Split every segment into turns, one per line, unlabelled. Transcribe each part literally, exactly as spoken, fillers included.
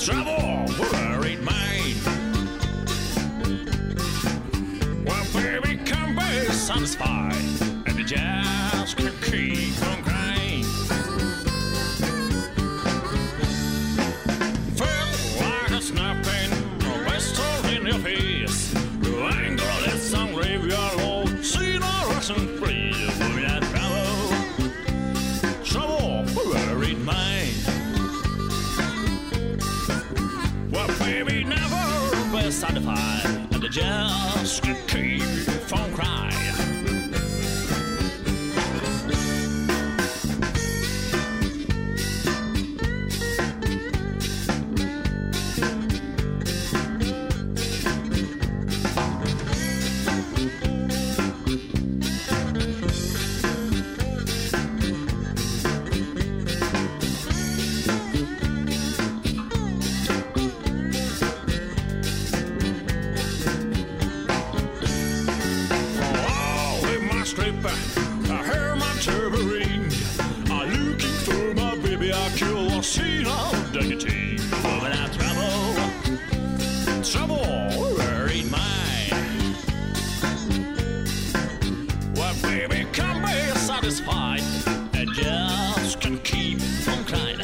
trouble, worried mind. Well, baby, come be satisfied, and the jazz can keep on crying. Feel like a snapping, a whistle in your face. You ain't gonna let some graveyard low, see no Russian free, with that trouble, trouble, worried mind. Well, baby, never be satisfied, and the jazz can keep from crying. I hear my tambourine. I'm looking for my baby. I kill a scene of dignity. Woman, I trouble, trouble, worried mind. Well, baby, can be satisfied, and just can keep from crying.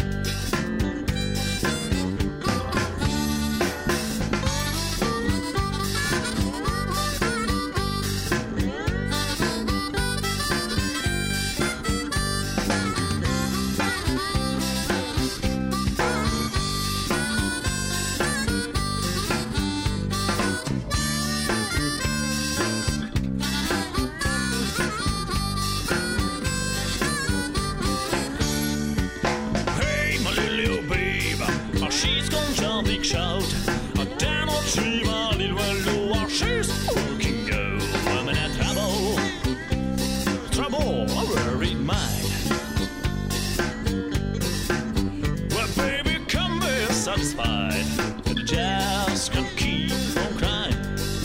She's gonna jump big shout. A damn old tree, my little one, while she's looking go. I'm in that trouble, trouble, a worried mind. Well, baby, come be satisfied, and the jazz can keep on crying.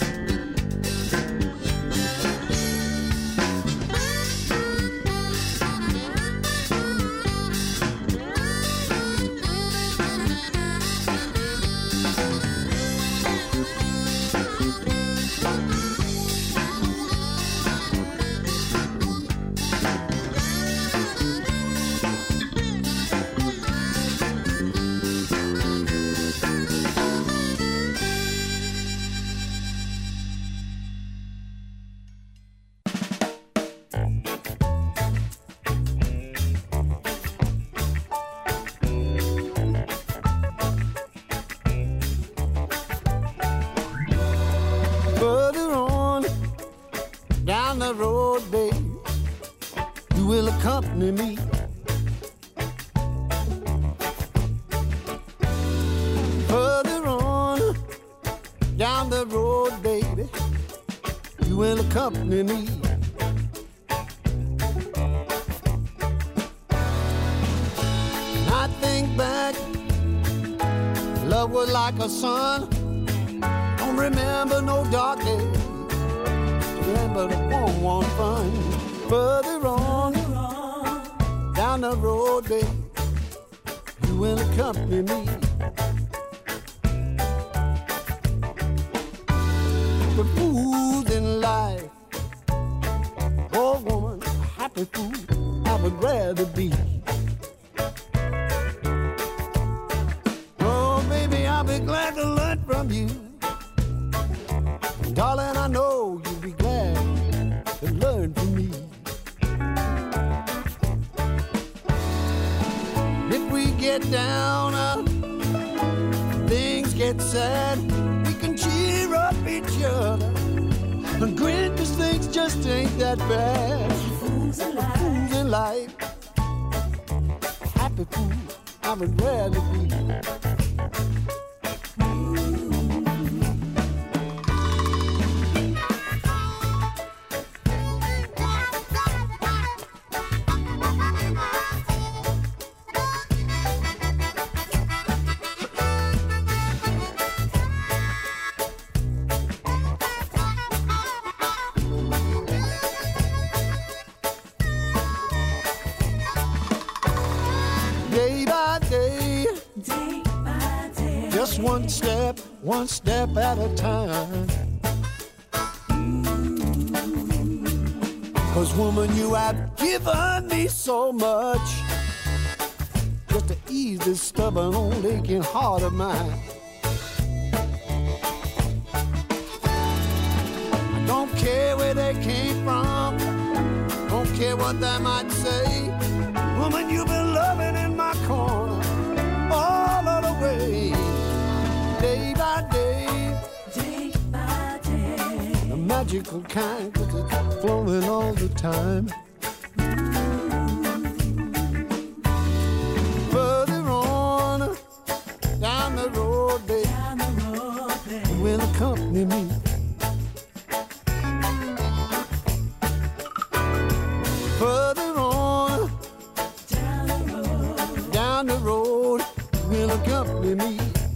Further on down the road, babe, you will accompany me. Further on down the road, baby, you will accompany me. I think back, love was like a sun. Don't remember no dark days, remember the warm, warm fun. Further on, down the road, babe, you will accompany me. The fools in life, oh woman, a happy fool, I would rather be. Oh baby, I'll be glad to learn from you. Darling, I know you'll be glad to learn from me. If we get down, uh, things get sad, we can cheer up each other and grin 'cause things just ain't that bad. Fools in life, fools in life, happy fool, I would rather be. Day by day, day Just one step, one step at a time. 'Cause woman, you have given me so much, just to ease this stubborn old aching heart of mine. I don't care where they came from, don't care what they might say. Woman, you've been loving in my corner all of the way, day by day,
day by day.
the magical kind, 'cause it's flowing all the time. Further on, down the road, babe,
Down the road, babe.
you will accompany me. Further on,
Down the road,
down the road, you will accompany me.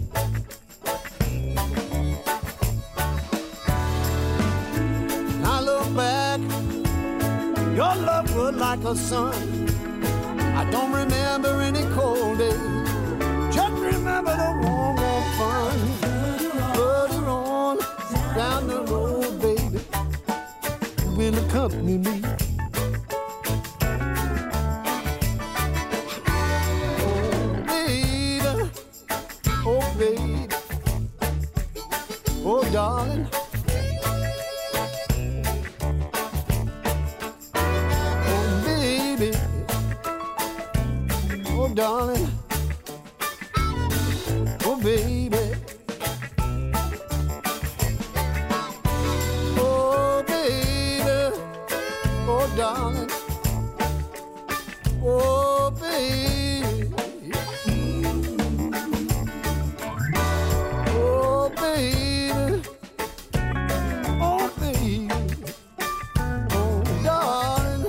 I look back, your love was like a sun. I don't remember any cold days, just remember the warm, warm fun. Further on, down the road, baby, you will accompany me. Oh, baby, oh, darling. Oh, baby, oh, darling. Oh, baby. Oh, baby, oh, darling. Oh, baby. Oh, baby, oh, baby, oh, darling.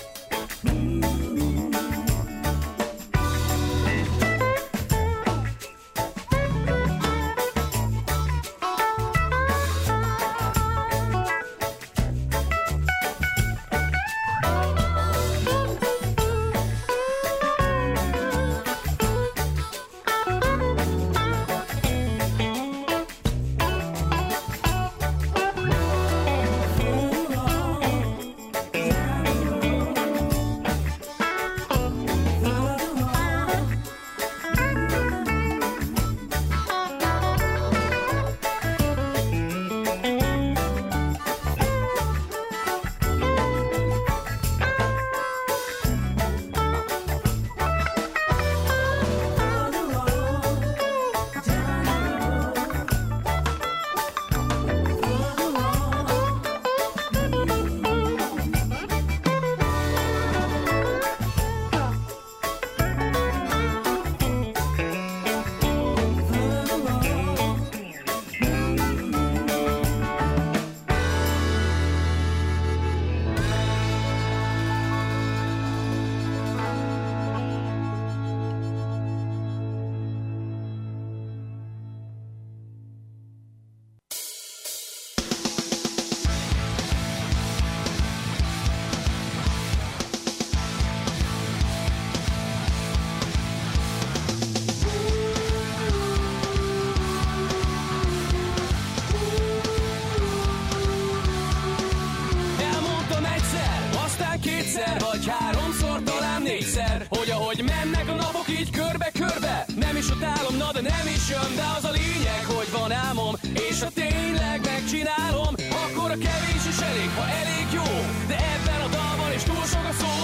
Kétszer vagy háromszor, talán négyszer, hogy ahogy mennek a napok így körbe-körbe, nem is utálom, na de nem is jön, de az a lényeg, hogy van álmom, és ha tényleg megcsinálom, akkor a kevés is elég, ha elég jó, de ebben a dalban is túl sok a szó.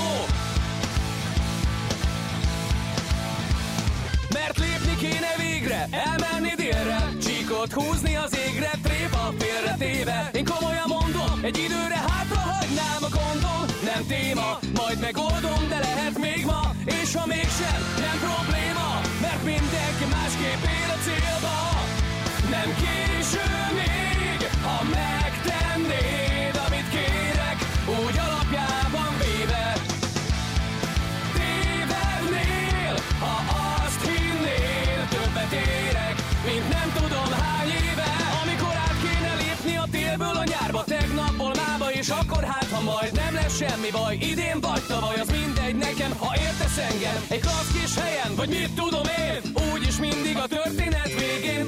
Mert lépni kéne végre, elmenni délre, csíkot húzni az égre, tréfa félretéve. Én komolyan mondom, egy időre hátra hagynám a gondom, nem téma, majd megoldom, de lehet még ma, és ha mégsem, nem probléma, mert mindenki másképp él a célba. Nem késő még, ha megtennéd, amit kérek, úgy alapjában véve. Tévednél, ha azt hinnél, többet érek, mint nem tudom hány éve. Amikor át kéne lépni a télből a nyárba, tegnapból mába, és akkor hát, ha majd nem lesz semmi baj, idén vagy tavaly, az mindegy nekem, ha értesz engem. Egy klassz kis helyen, vagy mit tudom én, úgyis mindig a történet végén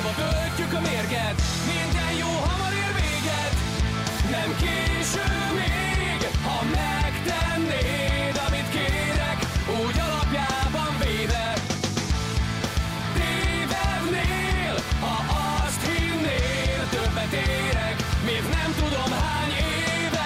Hova töltjük a mérget? Minden jó hamar ér véget. Nem késő még, ha megtennéd, amit kérek, úgy alapjában véve. Tévednél, ha azt hinnél, többet érek, még nem tudom hány éve.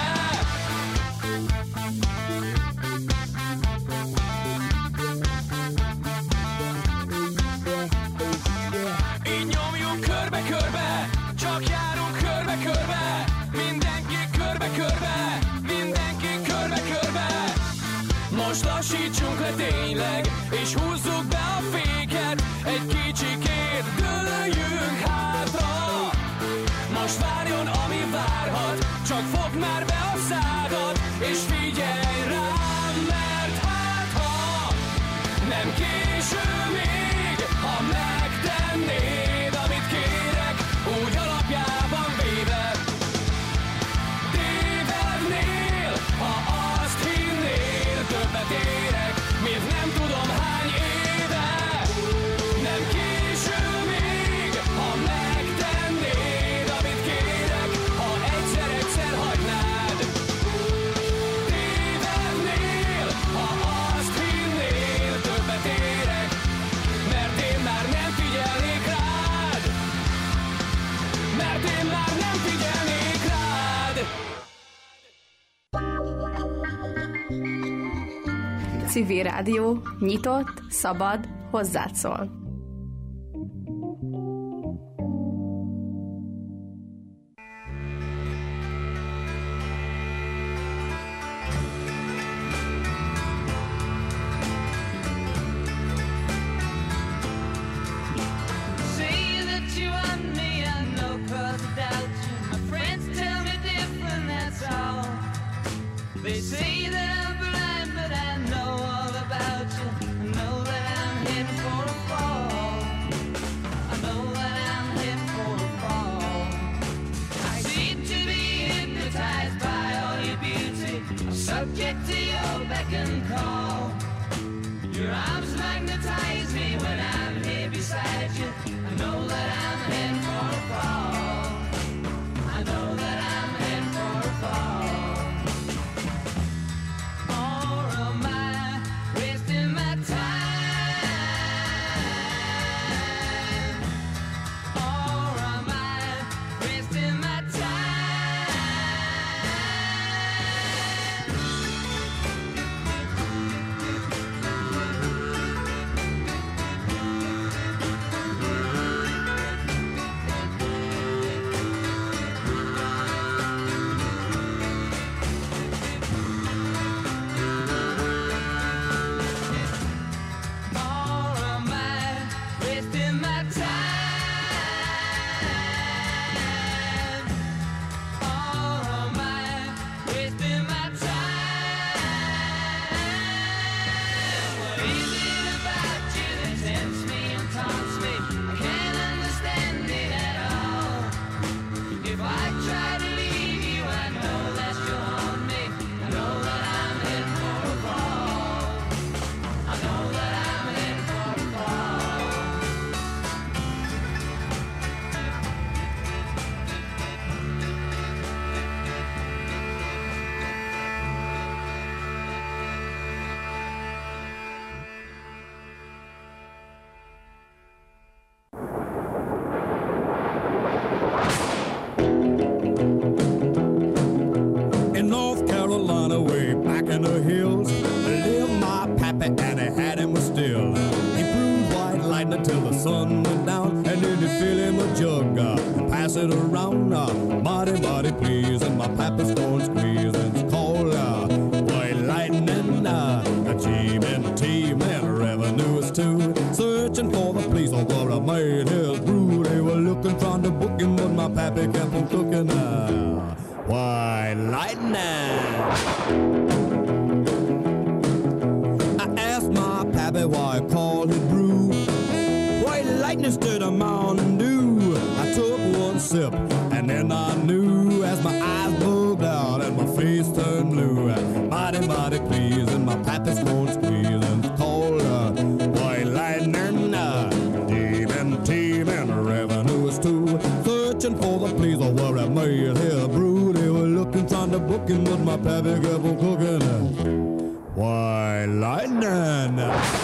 Így nyomjuk körbe-körbe, csak járunk körbe-körbe. Mindenki körbe-körbe, mindenki körbe-körbe. Most lassítsunk le tényleg, és húzzuk be a féket. Egy kicsikét dőljünk hátra. Most várjon, ami várhat, csak fogd már be a szádat, és figyelj rám, mert hát ha nem késő még, ha megtennéd, amit kérek, úgy alapjában véve. Tévednél, ha azt hinnél, többet érek, még nem tudom hány éve. Nem késő még, ha megtennéd, amit kérek, ha egyszer-egyszer hagynád. Tévednél, ha azt hinnél, többet érek, mert én már nem figyelnék rád. Mert én már nem figyelnék rád.
Civil Rádió, nyitott, szabad, hozzád szól.
Say that you want me, I know 'cause I doubt you. My friends tell me different, that's all. They say that I'm blind, but I know all about you. I know that I'm heading for a fall. I know that I'm heading for a fall. I seem to be hypnotized by all your beauty, subject to your beck and call. Your arms magnetize me when I'm here beside you. I know that I'm heading for a fall. I know that I'm heading for a fall. Or am I wasting my time? Or am I wasting my time? Or am I wasting my time? Or am I wasting my time? What is it about you that tempts me and taunts me? I can't understand it at all. If I try to leave you, I know that you'll haunt me. I know that I'm heading for a fall. I know that I'm heading for a fall.
In North Carolina, way back in the hills, lived my pappy and he had him a still. He brewed white lightning till the sun went down, and then he fill him a jug, uh, pass it around, uh, mighty, mighty please, and my pappy's going squeeze, and it's called uh, white lightning, uh, achievement, team, and revenue is too. Searching for the police over a made his brew. They were looking from the booking, but my pappy kept on cooking. Uh, white lightning. I asked my pappy why I called it brew. White lightning stood a Mountain Dew. I took one sip and then I knew as my eyes bugged out and my face turned blue. Mighty, mighty pleased and my pappy's going squeezing. It's called uh, white lightning. Uh, team and team and revenue for the place where I made his brood. They were looking, trying to book him, but my pappy kept on cooking. Why, lightning!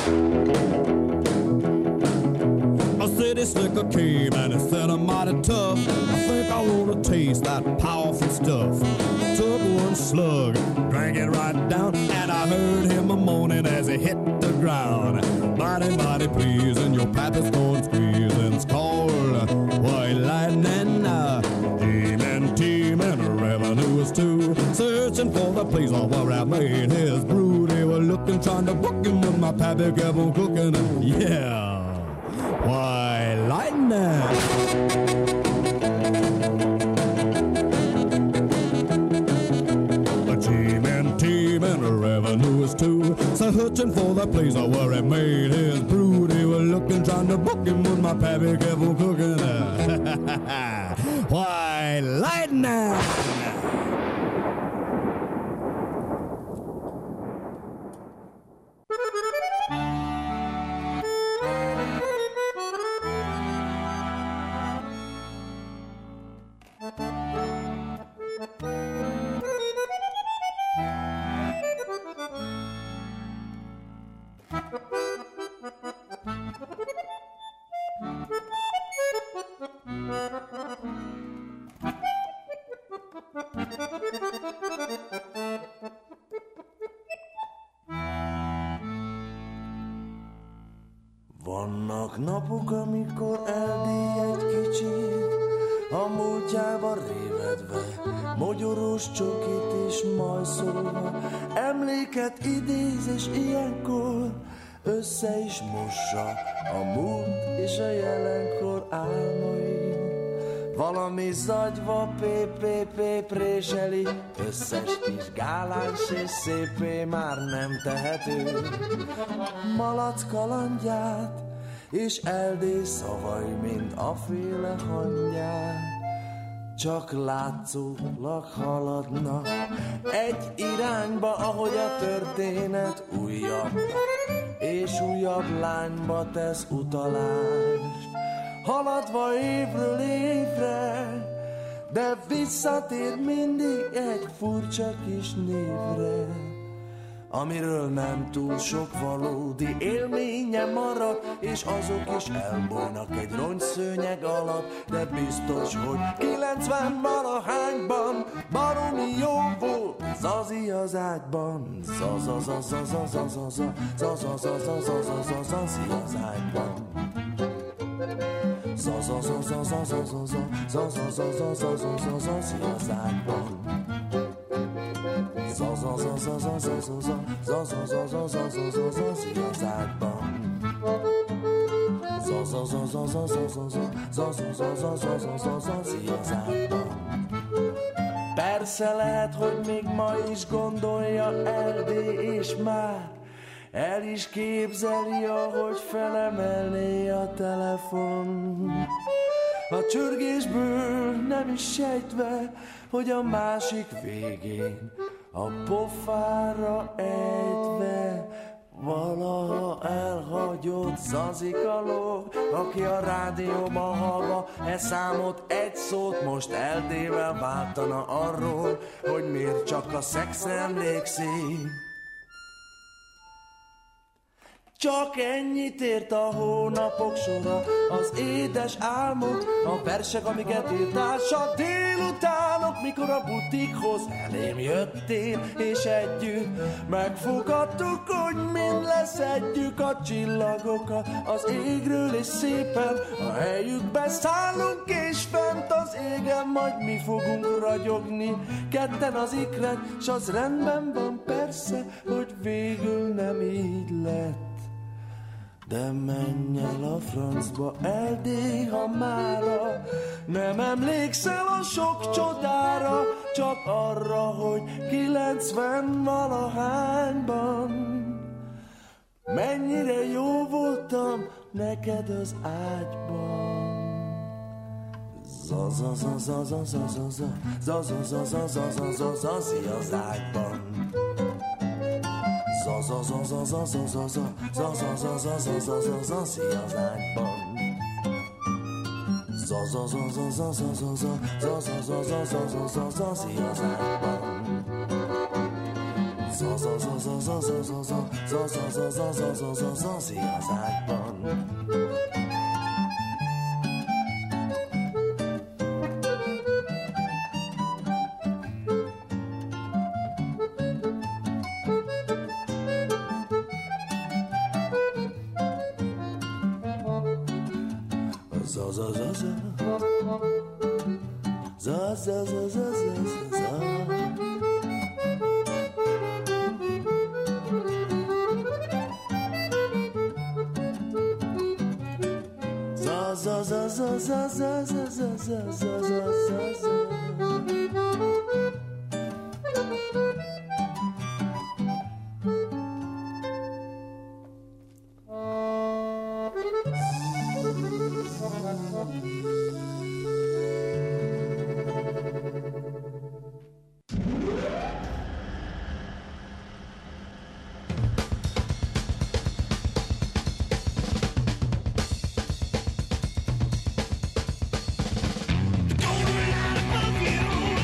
A city slicker came and he said I'm mighty tough. I think I wanna taste that powerful stuff. Took one slug, drank it right down, and I heard him a moaning as he hit the ground. Mighty, mighty please, and your pappy's going squeeze, and it's called White Lightning. Team and team and revenue is too. Searching for the place where I made his brew. They were looking, trying to book him, but my pappy kept on cooking. Yeah. Why, lightning! A team and team and revenue is too. So searching for the place where he made his brew. They were looking, trying to book him, but my pappy kept on cooking. Why, lightning!
Vannak napok, amikor eldély egy kicsit, a múltjába révedve, mogyorós csokit és majszolva, emléket idéz, és ilyenkor össze is mossa a múlt és a jelenkor álmai. Valami zagyva pé-pé-pé préseli, összes kis gáláns és szépé már nem tehető. Malac kalandját és Erdély szavai, mint a féle hangyák, csak látszólag haladnak egy irányba, ahogy a történet újabb és újabb lányba tesz utalást. Haladva évről évre, de visszatér mindig egy furcsa kis névre, amiről nem túl sok valódi élménye marad, és azok is elbújnak egy rongyszőnyeg alatt, de biztos, hogy kilencven valahányban baromi jó volt Zazi az ágyban. Zazazazazazazaza, zazazazazazazaza, Zazi az ágyban. Zazazazazazazaza, zazazazazazaza, Zazi az ágyban. Zazazazazazazaza, zazazazazazaza, Zazi az ágyban. Zazazazazazazaza, zazazazazazaza, Zazi az ágyban. Persze lehet, hogy még ma is gondolja Erdély, és már el is képzeli, ahogy felemelné a telefon. A csörgésből nem is sejtve, hogy a másik végén a pofára ejtve valaha elhagyott Zazika lóg, aki a rádióban hallva e számot, egy szót most Erdélyvel váltana arról, hogy miért csak a szexre emlékszik. Csak ennyit ért a hónapok sora, az édes álmok, a versek, amiket írtál, s a délutánok, mikor a butikhoz elém jöttél, és együtt megfogadtuk, hogy mind leszedjük a csillagokat az égről, és szépen a helyükbe szállunk, és fent az égen majd mi fogunk ragyogni, ketten az ikret, s az rendben van persze, hogy végül nem így lett. De menj el a francba, Erdély, ha mára nem emlékszel a sok csodára, csak arra, hogy kilencven valahányban mennyire jó voltam neked az ágyban. Zazazazazazazaza, zazazazazazaza, Zazi az ágyban. Zazazazazazazaza, zazazazazazazaza, Zazi az ágyban. za za za za za za za za za za za za za za za za ziazákban. Za za za za za za za za za za za za za za za za ziazákban. Za za za za za za za za za za za za za za za za za za za za.
Gonna ride above you.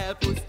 elpusztít.